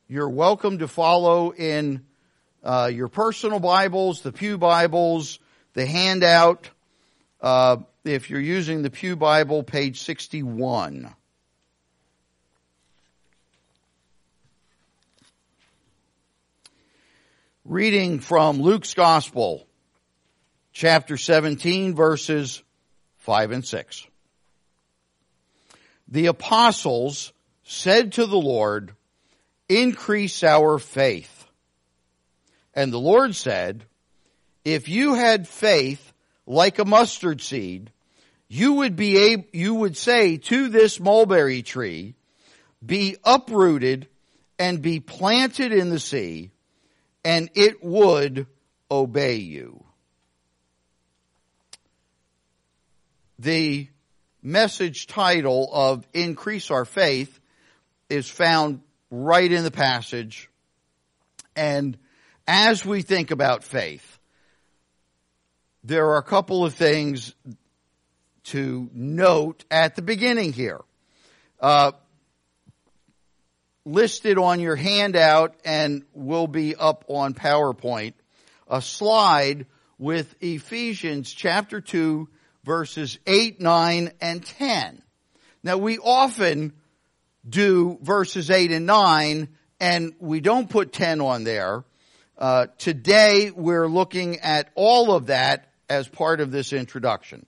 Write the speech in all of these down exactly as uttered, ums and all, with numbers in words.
you're welcome to follow in uh, your personal Bibles, the Pew Bibles, the handout. Uh, if you're using the Pew Bible, page sixty-one. Reading from Luke's Gospel, chapter seventeen, verses five and six. The apostles said to the Lord, "Increase our faith." And the Lord said, "If you had faith like a mustard seed, you would be able, you would say to this mulberry tree, be uprooted and be planted in the sea, and it would obey you." The message title of Increase Our Faith is found right in the passage. And as we think about faith, there are a couple of things to note at the beginning here. Uh, listed on your handout and will be up on PowerPoint, a slide with Ephesians chapter two, verses eight, nine, and ten. Now, we often do verses eight and nine, and we don't put ten on there. Uh, today, we're looking at all of that as part of this introduction.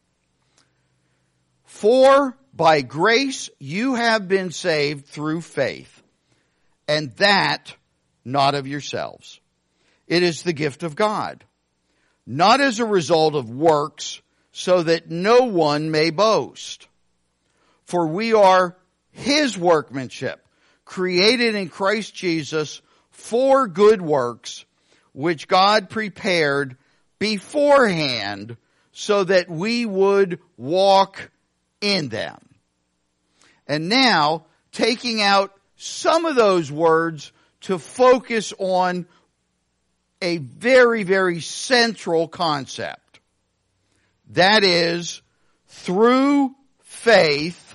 For by grace you have been saved through faith, and that not of yourselves. It is the gift of God, not as a result of works, so that no one may boast. For we are His workmanship, created in Christ Jesus for good works, which God prepared beforehand so that we would walk in them. And now, taking out some of those words to focus on a very, very central concept. That is, through faith,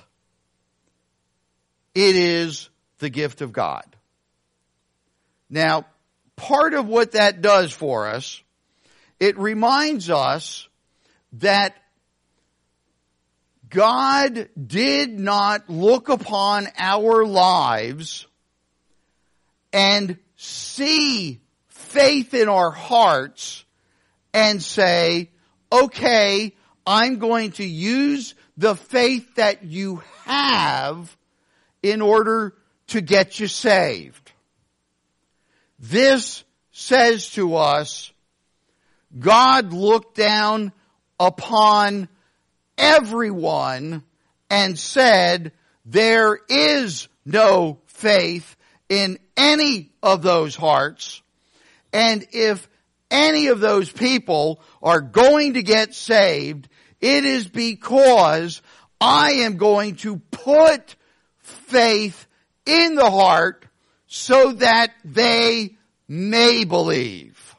it is the gift of God. Now, part of what that does for us, it reminds us that God did not look upon our lives and see faith in our hearts and say, okay, I'm going to use the faith that you have in order to get you saved. This says to us, God looked down upon everyone and said, there is no faith in any of those hearts, and if any of those people are going to get saved, it is because I am going to put faith in the heart so that they may believe.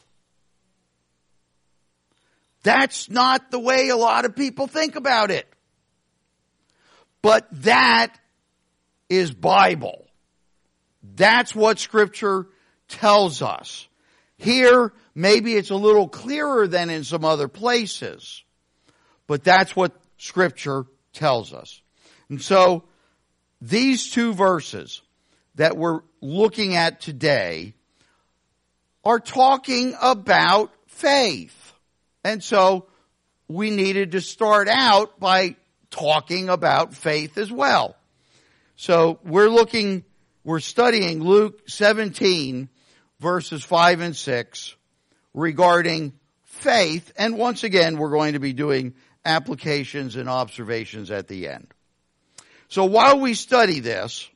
That's not the way a lot of people think about it. But that is Bible. That's what Scripture tells us. Here, maybe it's a little clearer than in some other places, but that's what Scripture tells us. And so, these two verses that we're looking at today are talking about faith. And so, we needed to start out by talking about faith as well. So, we're looking, we're studying Luke seventeen, verses five and six, regarding faith. And once again, we're going to be doing applications and observations at the end. So while we study this,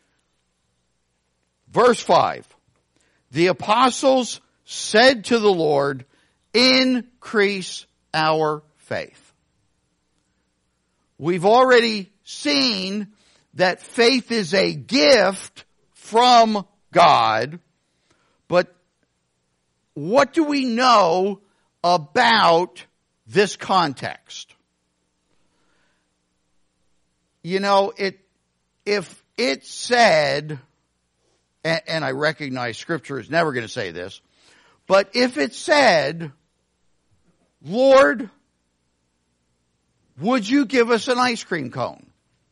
verse five, the apostles said to the Lord, increase our faith. We've already seen that faith is a gift from God. But what do we know about this context? You know, it if it said and, and I recognize Scripture is never going to say this, but if it said, Lord, would you give us an ice cream cone?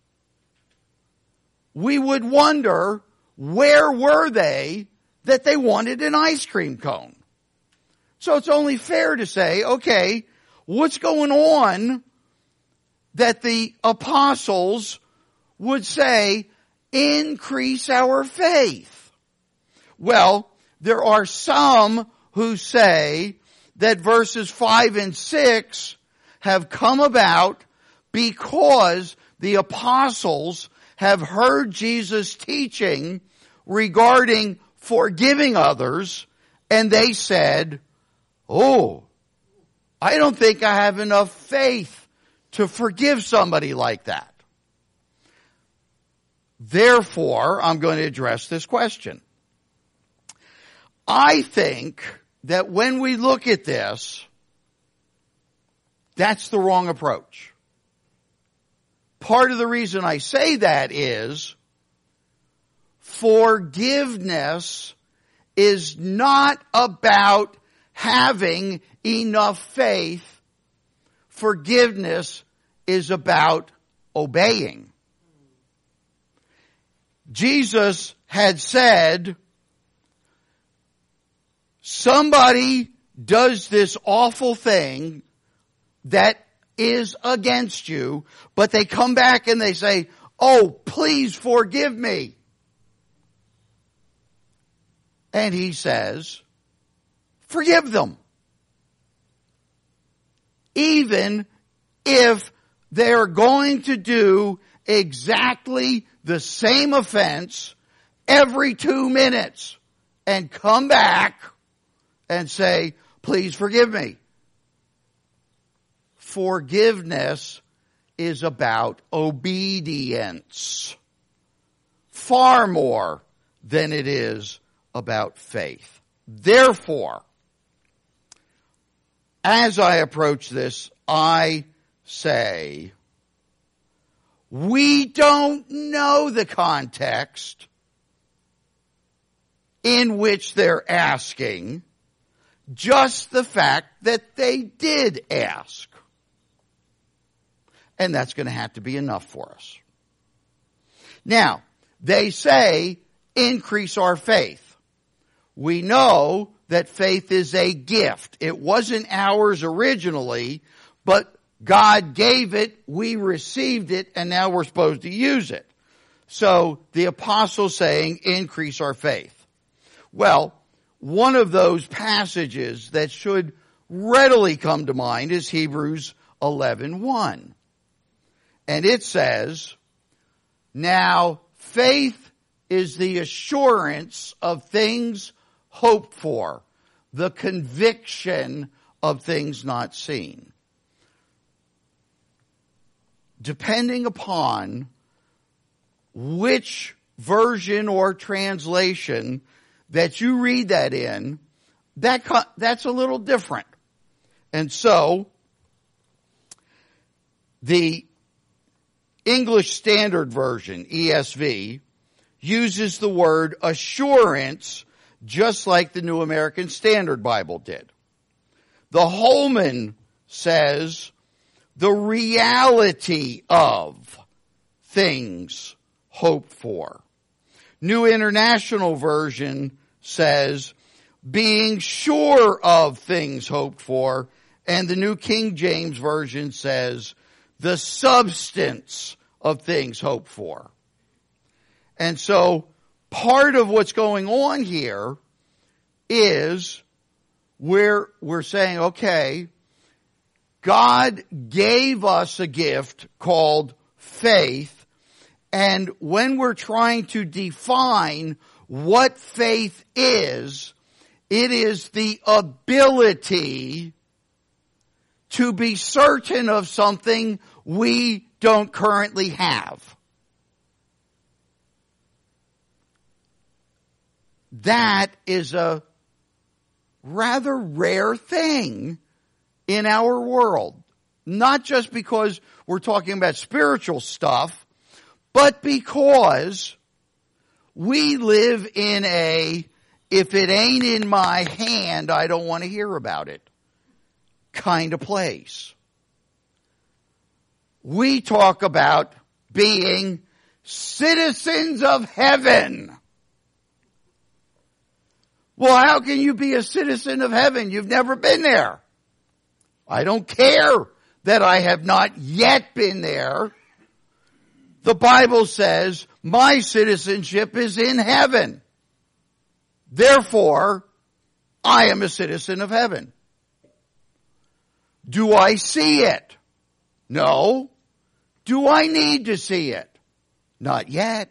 We would wonder, where were they that they wanted an ice cream cone? So it's only fair to say, okay, what's going on that the apostles would say, increase our faith? Well, there are some who say that verses five and six have come about because the apostles have heard Jesus teaching regarding forgiving others, and they said, oh, I don't think I have enough faith to forgive somebody like that. Therefore, I'm going to address this question. I think that when we look at this, that's the wrong approach. Part of the reason I say that is forgiveness is not about having enough faith. Forgiveness is about obeying. Jesus had said, somebody does this awful thing that is against you, but they come back and they say, oh, please forgive me. And he says, forgive them. Even if they're going to do exactly the same offense every two minutes and come back and say, please forgive me. Forgiveness is about obedience far more than it is about faith. Therefore, as I approach this, I say, we don't know the context in which they're asking, just the fact that they did ask. And that's going to have to be enough for us. Now, they say, increase our faith. We know that faith is a gift. It wasn't ours originally, but God gave it, we received it, and now we're supposed to use it. So the apostle saying, increase our faith. Well, one of those passages that should readily come to mind is Hebrews eleven one. And it says, now faith is the assurance of things hoped for, the conviction of things not seen. Depending upon which version or translation that you read that in, that that's a little different. And so, the English Standard Version, E S V, uses the word assurance just like the New American Standard Bible did. The Holman says the reality of things hoped for. New International Version says being sure of things hoped for, and the New King James Version says the substance of things hoped for. And so part of what's going on here is we're, we're saying, okay, God gave us a gift called faith, and when we're trying to define what faith is, it is the ability to be certain of something we don't currently have. That is a rather rare thing in our world. Not just because we're talking about spiritual stuff, but because We live in a, if it ain't in my hand, I don't want to hear about it kind of place. We talk about being citizens of heaven. Well, how can you be a citizen of heaven? You've never been there. I don't care that I have not yet been there. The Bible says my citizenship is in heaven. Therefore, I am a citizen of heaven. Do I see it? No. Do I need to see it? Not yet.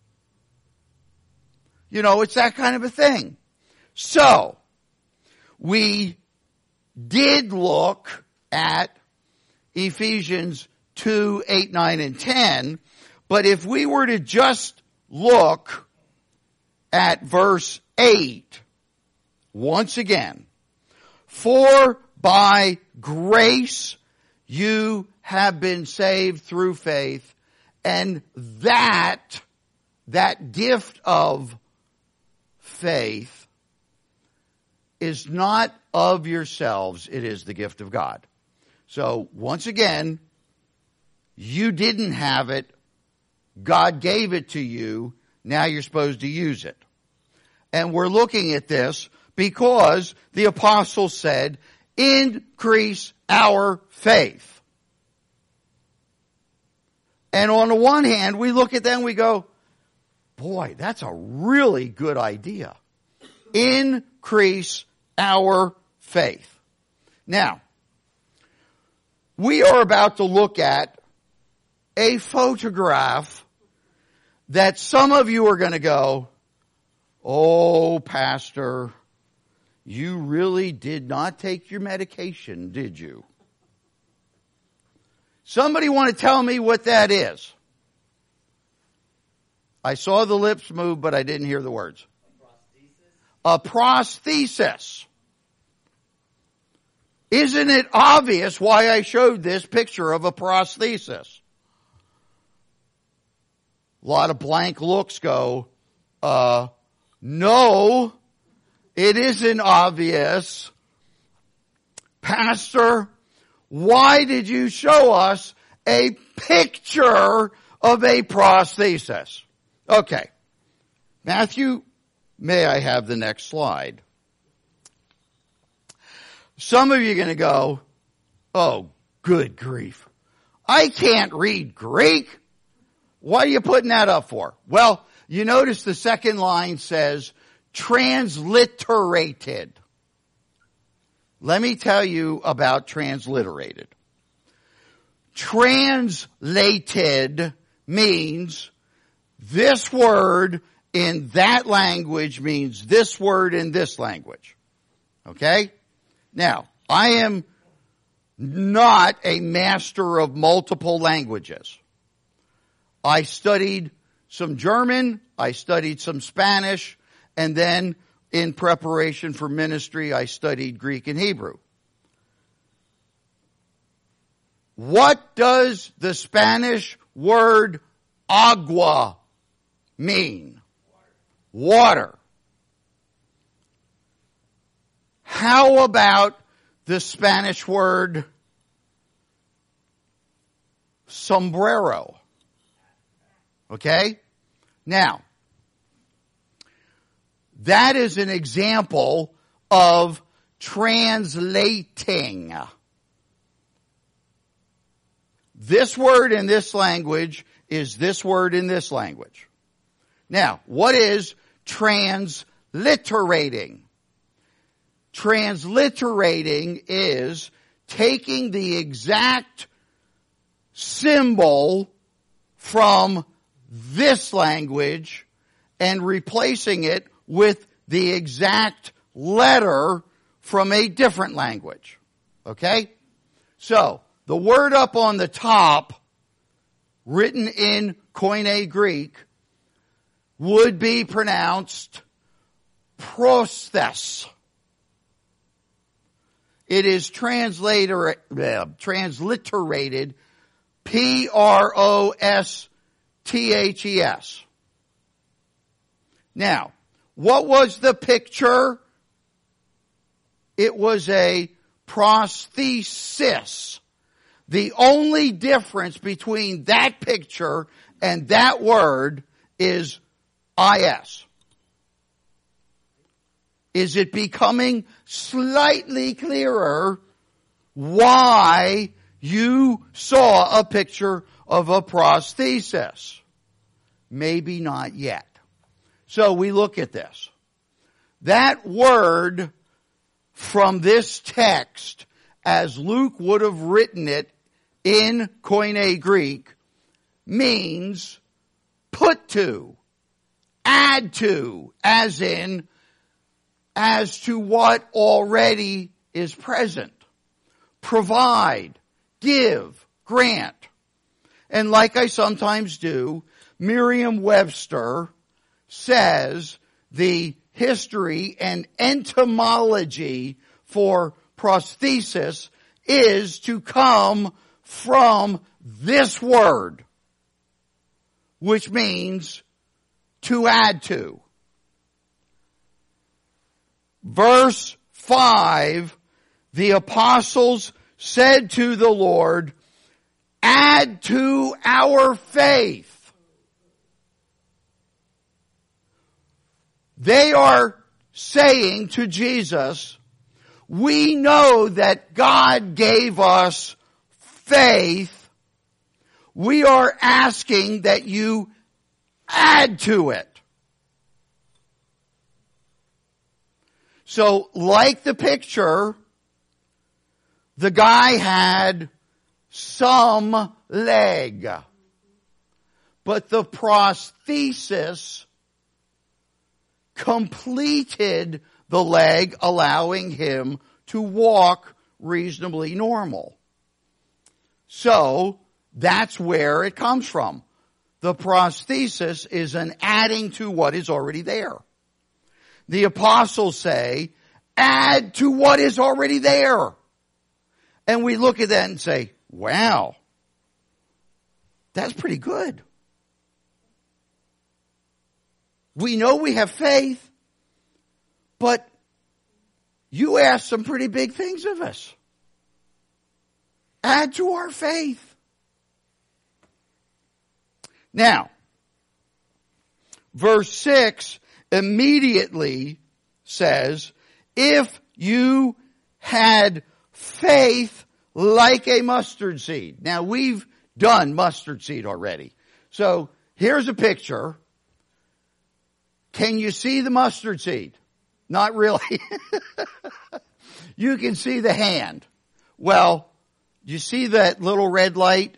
You know, it's that kind of a thing. So, we did look at Ephesians two, eight, nine, and ten, but if we were to just look at verse eight, once again, for by grace you have been saved through faith, and that, that gift of faith is not of yourselves, it is the gift of God. So, once again, you didn't have it, God gave it to you, now you're supposed to use it. And we're looking at this because the apostle said, increase our faith. And on the one hand, we look at that and we go, boy, that's a really good idea. Increase our faith. Now, we are about to look at a photograph that some of you are going to go, oh, Pastor, you really did not take your medication, did you? Somebody want to tell me what that is? I saw the lips move, but I didn't hear the words. A prosthesis. A prosthesis. Isn't it obvious why I showed this picture of a prosthesis? A lot of blank looks go, uh, no, it isn't obvious. Pastor, why did you show us a picture of a prosthesis? Okay. Matthew, may I have the next slide? Some of you are going to go, oh, good grief. I can't read Greek. What are you putting that up for? Well, you notice the second line says transliterated. Let me tell you about transliterated. Translated means this word in that language means this word in this language. Okay? Now, I am not a master of multiple languages. I studied some German, I studied some Spanish, and then in preparation for ministry, I studied Greek and Hebrew. What does the Spanish word agua mean? Water. Water. How about the Spanish word sombrero? Okay? Now, that is an example of translating. This word in this language is this word in this language. Now, what is transliterating? Transliterating is taking the exact symbol from this language and replacing it with the exact letter from a different language. Okay? So, the word up on the top, written in Koine Greek, would be pronounced prosthes. It is translator, uh, transliterated P R O S T H E S. Now, what was the picture? It was a prosthesis. The only difference between that picture and that word is is. Is it becoming slightly clearer why you saw a picture of a prosthesis? Maybe not yet. So we look at this. That word from this text, as Luke would have written it in Koine Greek, means put to, add to, as in, as to what already is present. Provide, give, grant. And like I sometimes do, Merriam-Webster says the history and etymology for prosthesis is to come from this word, which means to add to. Verse five, the apostles said to the Lord, add to our faith. They are saying to Jesus, we know that God gave us faith. We are asking that you add to it. So, like the picture, the guy had some leg, but the prosthesis completed the leg, allowing him to walk reasonably normal. So, that's where it comes from. The prosthesis is an adding to what is already there. The apostles say, add to what is already there. And we look at that and say, wow, that's pretty good. We know we have faith, but you ask some pretty big things of us. Add to our faith. Now, verse six immediately says, if you had faith like a mustard seed. Now, we've done mustard seed already. So, here's a picture. Can you see the mustard seed? Not really. You can see the hand. Well, you see that little red light?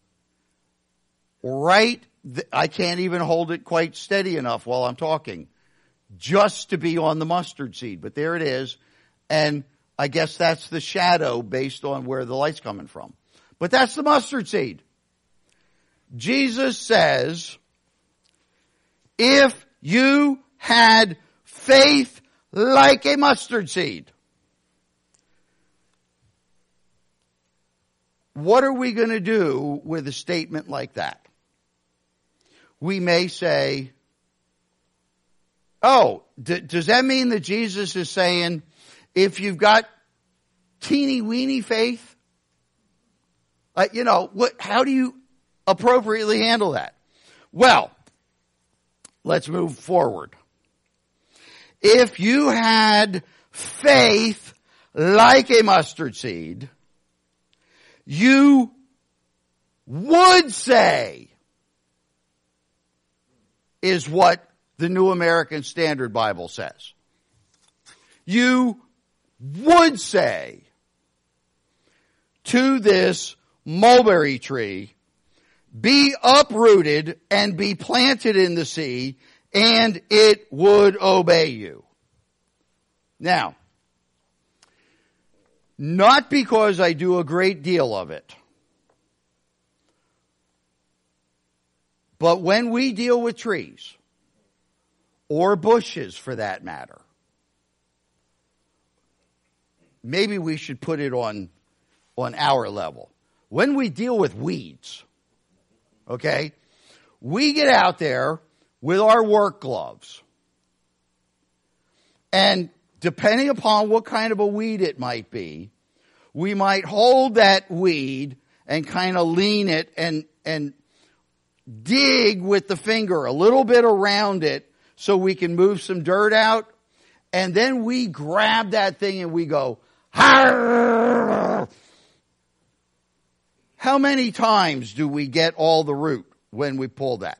Right, th- I can't even hold it quite steady enough while I'm talking, just to be on the mustard seed. But there it is. And I guess that's the shadow based on where the light's coming from. But that's the mustard seed. Jesus says, if you had faith like a mustard seed, what are we going to do with a statement like that? We may say, oh, d- does that mean that Jesus is saying, if you've got teeny weeny faith, uh, you know, what? How do you appropriately handle that? Well, let's move forward. If you had faith like a mustard seed, you would say, is what the New American Standard Bible says. You would say to this mulberry tree, be uprooted and be planted in the sea, and it would obey you. Now, not because I do a great deal of it, but when we deal with trees, or bushes for that matter, maybe we should put it on, on our level. When we deal with weeds, okay, we get out there with our work gloves, And depending upon what kind of a weed it might be, we might hold that weed and kind of lean it and, and dig with the finger a little bit around it so we can move some dirt out. And then we grab that thing and we go, "Harr!" How many times do we get all the root when we pull that?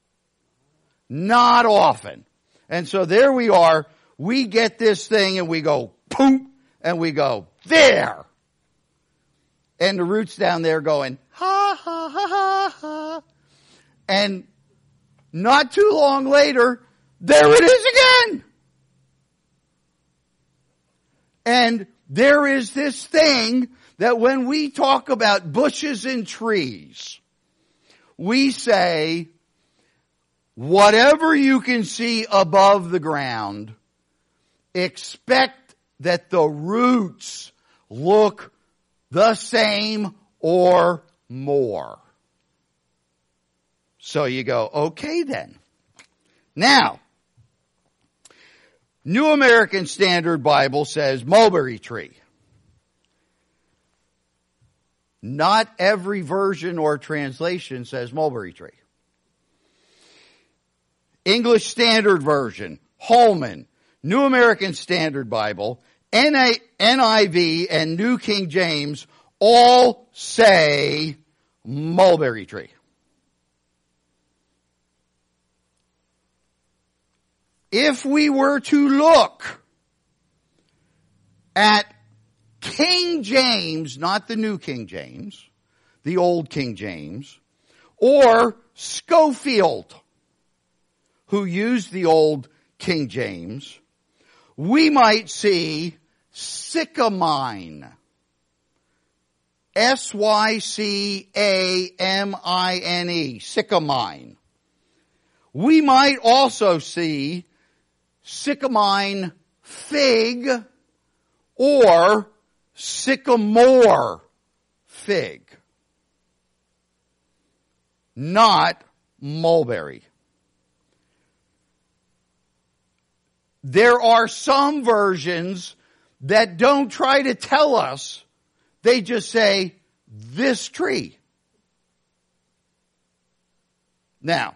Not often. And so there we are. We get this thing and we go, poof, and we go, there. And the root's down there going, ha, ha, ha, ha, ha. And not too long later, there it is again. And there is this thing that when we talk about bushes and trees, we say, whatever you can see above the ground, expect that the roots look the same or more. So you go, okay then. Now, New American Standard Bible says mulberry tree. Not every version or translation says mulberry tree. English Standard Version, Holman, New American Standard Bible, N I V, and New King James all say mulberry tree. If we were to look at King James, not the New King James, the Old King James, or Scofield, who used the Old King James, we might see sycamine. S Y C A M I N E, sycamine. We might also see sycamine fig or sycamore fig. Not mulberry. There are some versions that don't try to tell us. They just say, this tree. Now,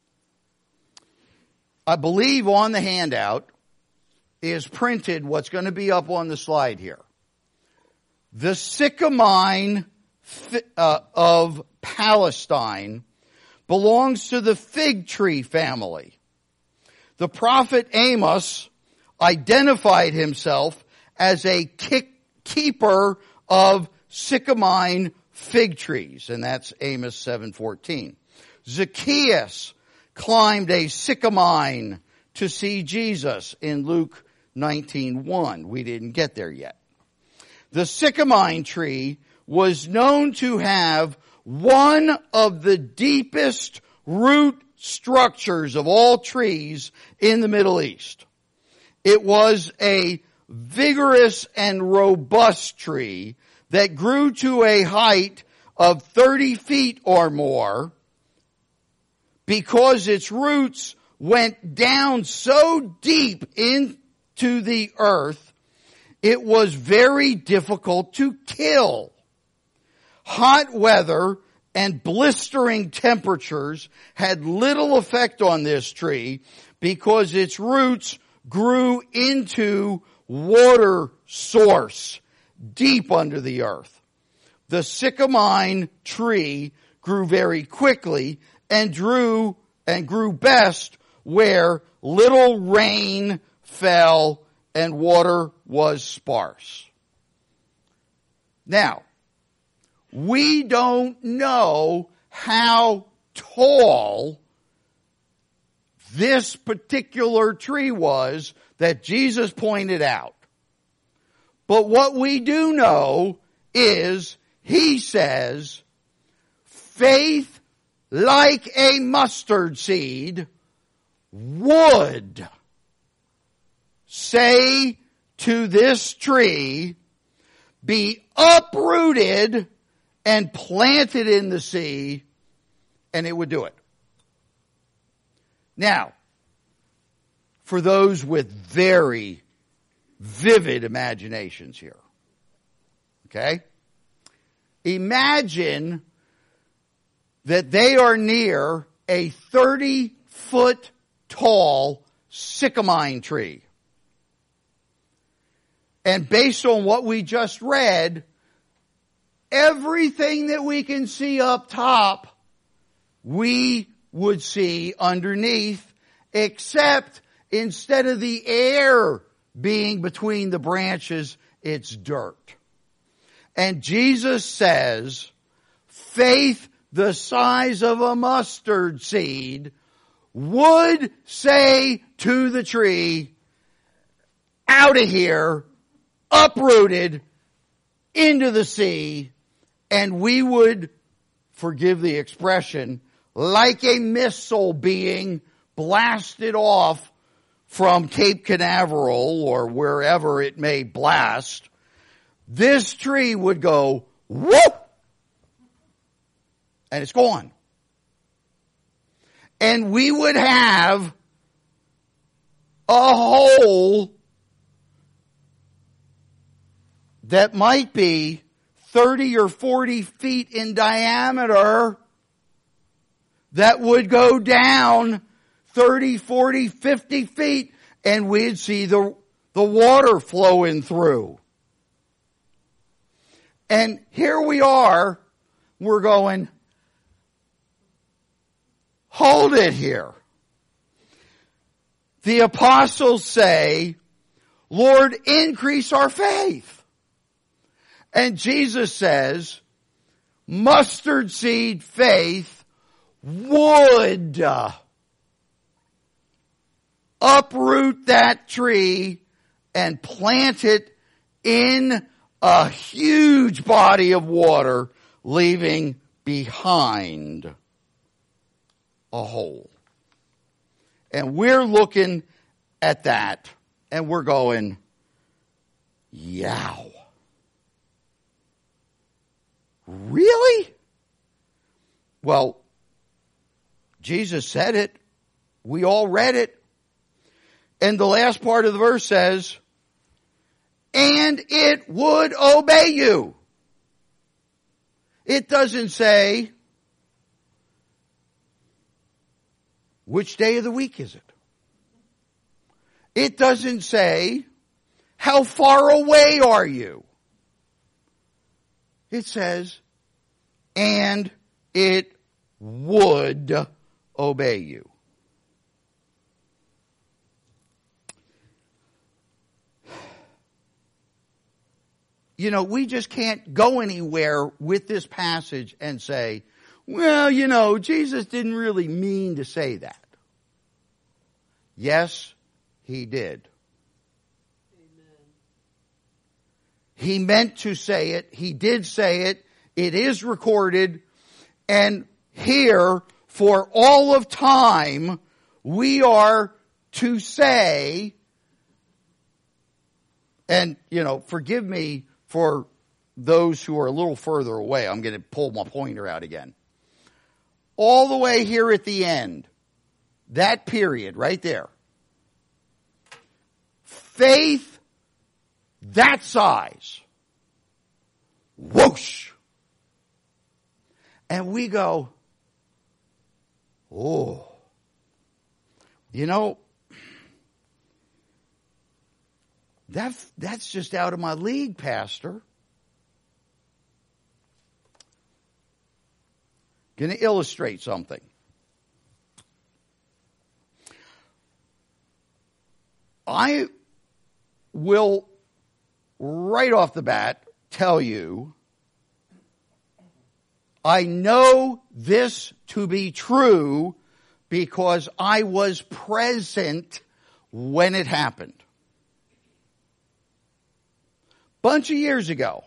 I believe on the handout is printed what's going to be up on the slide here. The sycamine uh, of Palestine belongs to the fig tree family. The prophet Amos identified himself as a keeper of sycamine fig trees, and that's Amos seven fourteen. Zacchaeus climbed a sycamine to see Jesus in Luke nineteen one. We didn't get there yet. The sycamine tree was known to have one of the deepest root structures of all trees in the Middle East. It was a vigorous and robust tree that grew to a height of thirty feet or more because its roots went down so deep into the earth, it was very difficult to kill. Hot weather and blistering temperatures had little effect on this tree because its roots grew into water source deep under the earth. The sycamine tree grew very quickly and drew and grew best where little rain fell and water was sparse. Now, we don't know how tall this particular tree was that Jesus pointed out. But what we do know is, he says, faith like a mustard seed would say to this tree, be uprooted and planted in the sea, and it would do it. Now, for those with very vivid imaginations here. Okay? Imagine that they are near a thirty foot tall sycamine tree. And based on what we just read, everything that we can see up top, we would see underneath, except instead of the air being between the branches, it's dirt. And Jesus says, faith the size of a mustard seed would say to the tree, out of here, uprooted into the sea, and we would, forgive the expression, like a missile being blasted off from Cape Canaveral or wherever it may blast, this tree would go whoop, and it's gone. And we would have a hole that might be thirty or forty feet in diameter that would go down thirty, forty, fifty feet, and we'd see the, the water flowing through. And here we are, we're going, hold it here. The apostles say, Lord, increase our faith. And Jesus says, mustard seed faith would uproot that tree and plant it in a huge body of water, leaving behind a hole. And we're looking at that and we're going, yow. Really? Well, Jesus said it. We all read it. And the last part of the verse says, and it would obey you. It doesn't say, which day of the week is it? It doesn't say, how far away are you? It says, and it would obey you. You know, we just can't go anywhere with this passage and say, well, you know, Jesus didn't really mean to say that. Yes, he did. Amen. He meant to say it. He did say it. It is recorded. And here, for all of time, we are to say, and, you know, forgive me for those who are a little further away. I'm going to pull my pointer out again. All the way here at the end, that period right there. Faith that size. Whoosh. And we go, oh, you know, that, that's just out of my league, Pastor. Going to illustrate something. I will, right off the bat, tell you, I know this to be true because I was present when it happened. Bunch of years ago,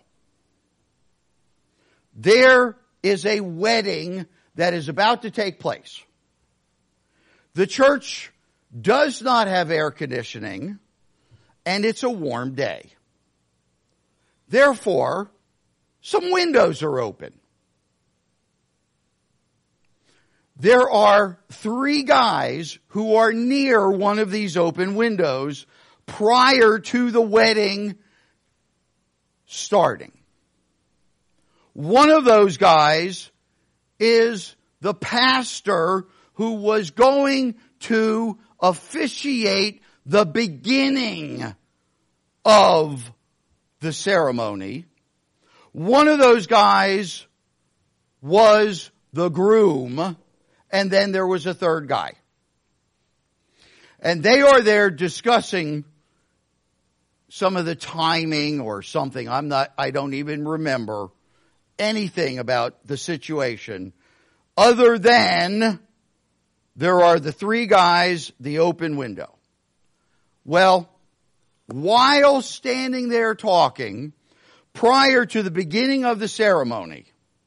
there is a wedding that is about to take place. The church does not have air conditioning, and it's a warm day. Therefore, some windows are open. there are three guys who are near one of these open windows prior to the wedding starting. One of those guys is the pastor who was going to officiate the beginning of the ceremony. One of those guys was the groom, and then there was a third guy. And they are there discussing some of the timing or something. I'm not, I don't even remember anything about the situation other than there are the three guys, the open window. Well, while standing there talking, prior to the beginning of the ceremony,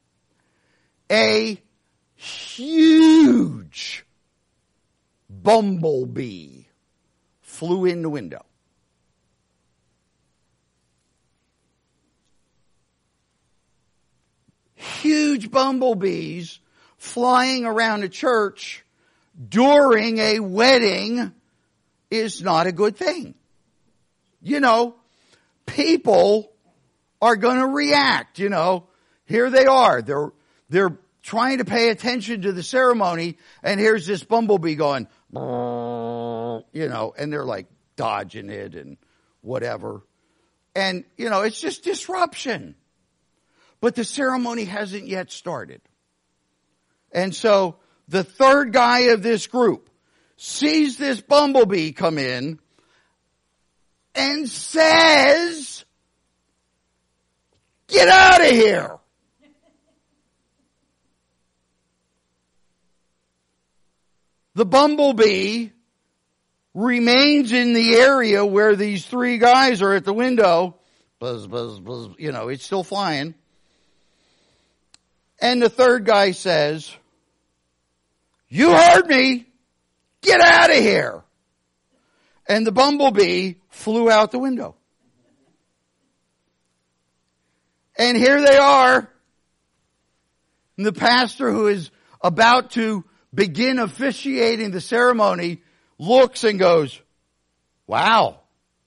a huge bumblebee flew in the window. Huge bumblebees flying around a church during a wedding is not a good thing. You know, people are going to react, you know. Here they are. They're, they're trying to pay attention to the ceremony, and here's this bumblebee going, you know, and they're like dodging it and whatever. And, you know, it's just disruption. But the ceremony hasn't yet started. And so the third guy of this group sees this bumblebee come in and says, "Get out of here." The bumblebee remains in the area where these three guys are at the window. Buzz, buzz, buzz. You know, it's still flying. And the third guy says, "You heard me. Get out of here." And the bumblebee flew out the window. And here they are. And the pastor, who is about to begin officiating the ceremony, looks and goes, "Wow.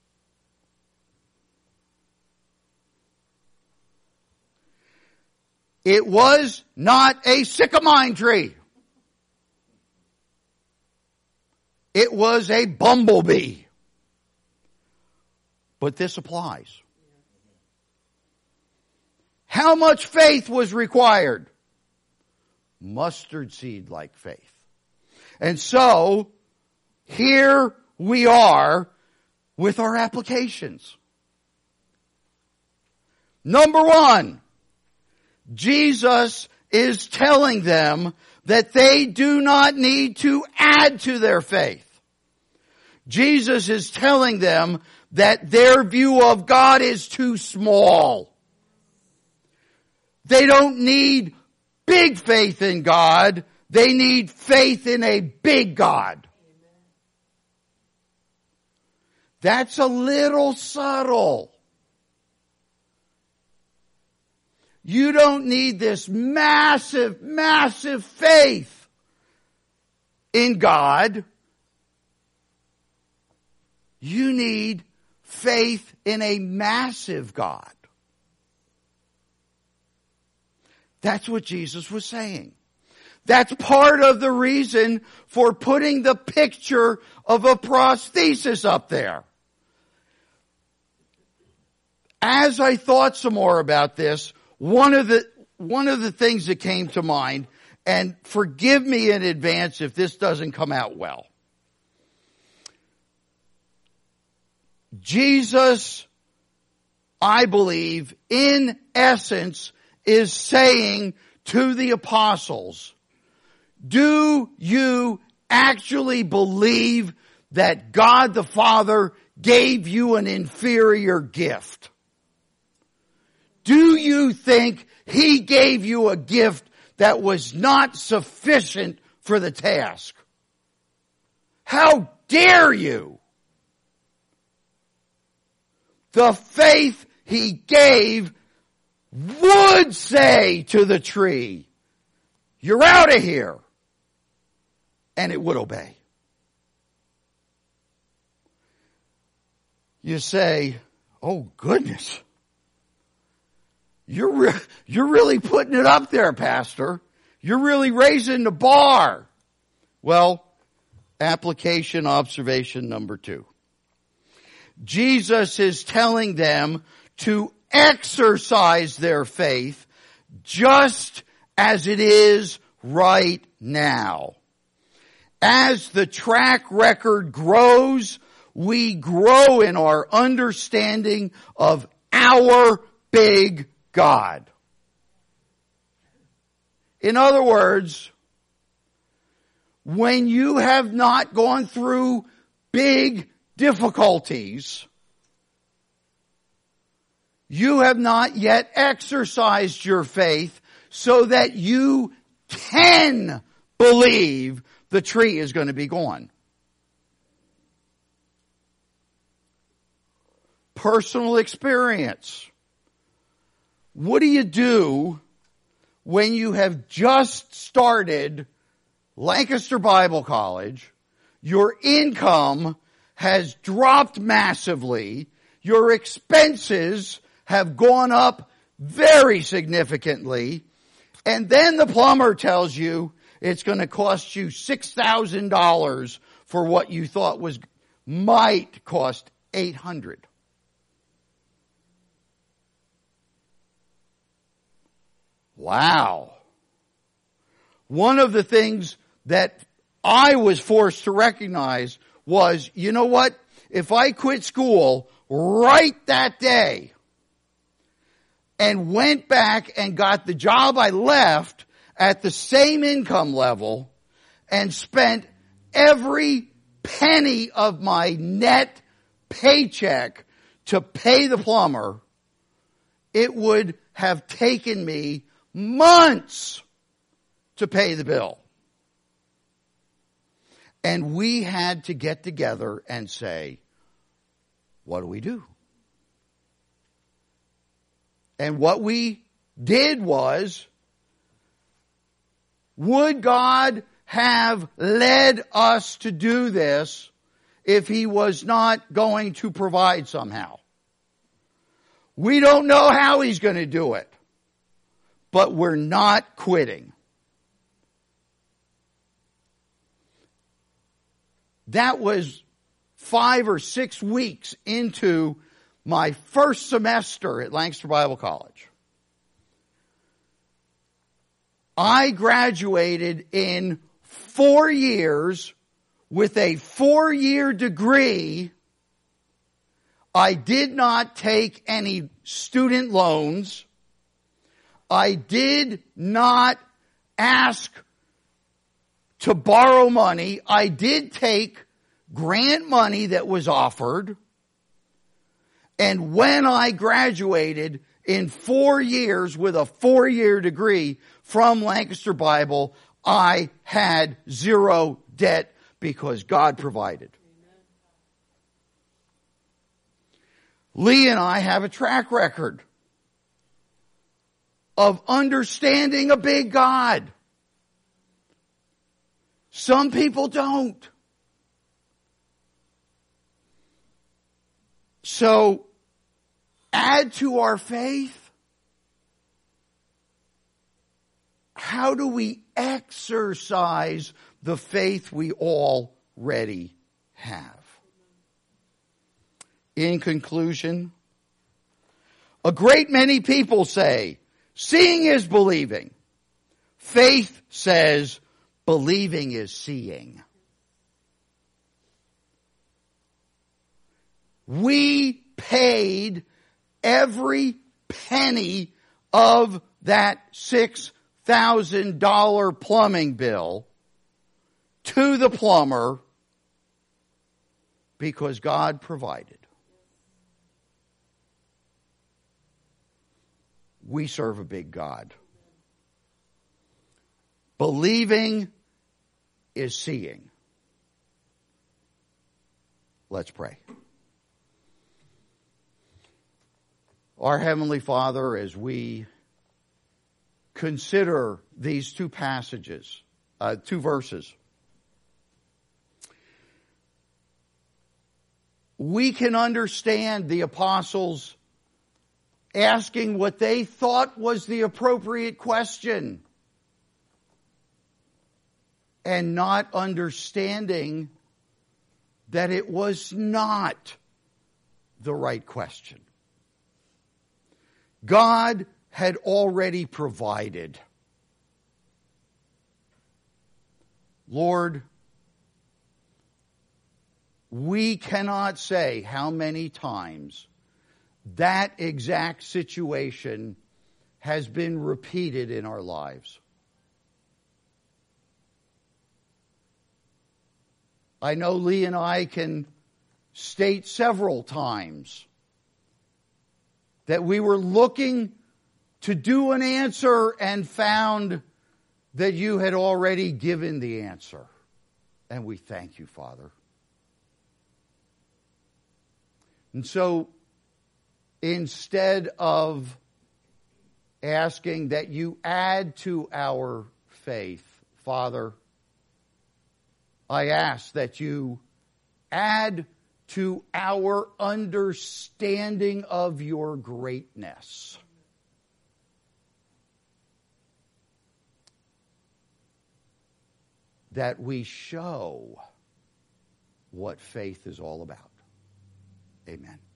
It was not a sycamine tree. It was a bumblebee." But this applies. How much faith was required? Mustard seed like faith. And so, here we are with our applications. Number one, Jesus is telling them that they do not need to add to their faith. Jesus is telling them that their view of God is too small. They don't need big faith in God. They need faith in a big God. That's a little subtle. You don't need this massive, massive faith in God. You need faith in a massive God. That's what Jesus was saying. That's part of the reason for putting the picture of a prosthesis up there. As I thought some more about this, one of the, one of the things that came to mind, and forgive me in advance if this doesn't come out well. Jesus, I believe, in essence, is saying to the apostles, do you actually believe that God the Father gave you an inferior gift? Do you think He gave you a gift that was not sufficient for the task? How dare you? The faith He gave would say to the tree, "You're out of here." and it would obey. You say, oh goodness, you're, re- you're really putting it up there, Pastor. You're really raising the bar. Well, application observation number two. Jesus is telling them to exercise their faith just as it is right now. As the track record grows, we grow in our understanding of our big God. In other words, when you have not gone through big difficulties, you have not yet exercised your faith so that you can believe the tree is going to be gone. Personal experience. What do you do when you have just started Lancaster Bible College? Your income has dropped massively. Your expenses have gone up very significantly. And then the plumber tells you it's going to cost you six thousand dollars for what you thought was might cost eight hundred dollars. Wow. One of the things that I was forced to recognize was, you know what? If I quit school right that day and went back and got the job I left at the same income level and spent every penny of my net paycheck to pay the plumber, it would have taken me months to pay the bill. And we had to get together and say, what do we do? And what we did was, would God have led us to do this if He was not going to provide somehow? We don't know how He's going to do it, but we're not quitting. That was five or six weeks into my first semester at Lancaster Bible College. I graduated in four years with a four-year degree. I did not take any student loans. I did not ask to borrow money. I did take grant money that was offered. And when I graduated in four years with a four-year degree from Lancaster Bible, I had zero debt because God provided. Amen. Lee and I have a track record of understanding a big God. Some people don't. So, add to our faith. How do we exercise the faith we already have? In conclusion, a great many people say, seeing is believing. Faith says, believing is seeing. We paid every penny of that six thousand dollars plumbing bill to the plumber because God provided. We serve a big God. Believing is seeing. Let's pray. Our Heavenly Father, as we consider these two passages, uh, two verses, we can understand the apostles asking what they thought was the appropriate question and not understanding that it was not the right question. God had already provided. Lord, we cannot say how many times that exact situation has been repeated in our lives. I know Lee and I can state several times that we were looking to do an answer and found that you had already given the answer. And we thank you, Father. And so, instead of asking that you add to our faith, Father, I ask that you add to our understanding of your greatness. That we show what faith is all about. Amen.